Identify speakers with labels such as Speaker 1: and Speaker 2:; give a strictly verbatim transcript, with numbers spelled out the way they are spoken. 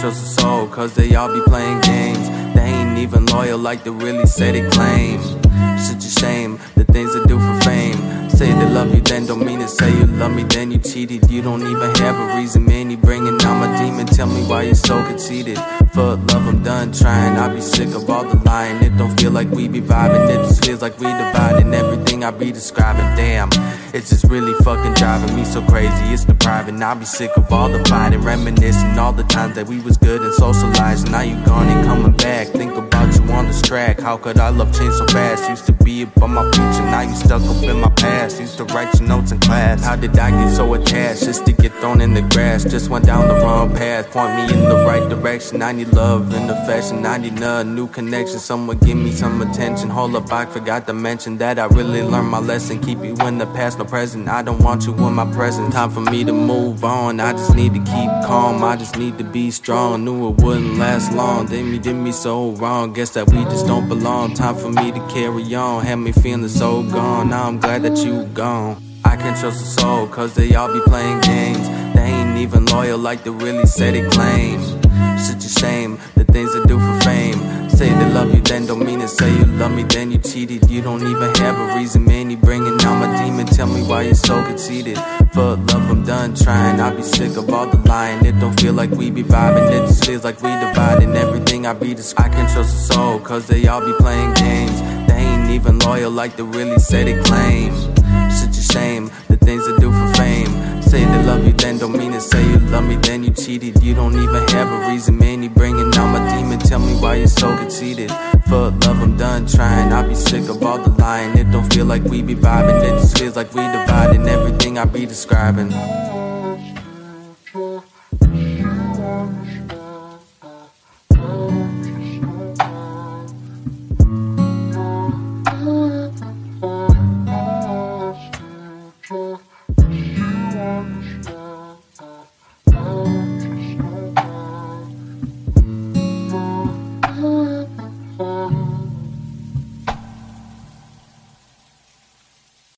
Speaker 1: trust a soul, cause they all be playing games. They ain't even loyal like they really say they claim. Such a shame, the things they do for fame. Say they love you, then don't mean it. Say you love me, then you cheated. You don't even have a reason, man. You bringing out my demon. Tell me why you're so conceited. For love, I'm done trying. I be sick of all the lying. It don't feel like we be vibing. It just feels like we dividing everything I be describing. Damn, it's just really fucking driving me so crazy. It's depriving. I be sick of all the fighting, reminiscing all the times that we was good and socializing. Now you gone and coming back. Think about you on this track. How could our love change so fast? Used to be up on my future, now you stuck up in my past. Used to write your notes in class. How did I get so attached just to get thrown in the grass? Just went down the wrong path, point me in the right direction. I need love and affection, I need a new connection. Someone give me some attention. Hold up, I forgot to mention that I really learned my lesson. Keep you in the past, no present. I don't want you in my present. Time for me to move on. I just need to keep calm. I just need to be strong. Knew it wouldn't last long. Then you did me so wrong. Guess that we just don't belong. Time for me to carry on. Had me feeling so gone. Now I'm glad that you gone. I can't trust a soul, cause they all be playing games. They ain't even loyal like they really say they claim. Such a shame, the things they do for fame. Say they love you, then don't mean it. Say you love me, then you cheated. You don't even have a reason, man. You bringing out my demon. Tell me why you're so conceited. For love, I'm done trying. I be sick of all the lying. It don't feel like we be vibing. It just feels like we dividing everything I be describing. I can't trust a soul, cause they all be playing games. They ain't even loyal like they really say they claim. Such a shame, the things they do for fame. Say they love you, then don't mean it. Say you love me, then you cheated. You don't even have a reason, man. You bringing out my demon. Tell me why you're so conceited. For love, I'm done trying. I be sick of all the lying. It don't feel like we be vibing. It just feels like we dividing everything I be describing.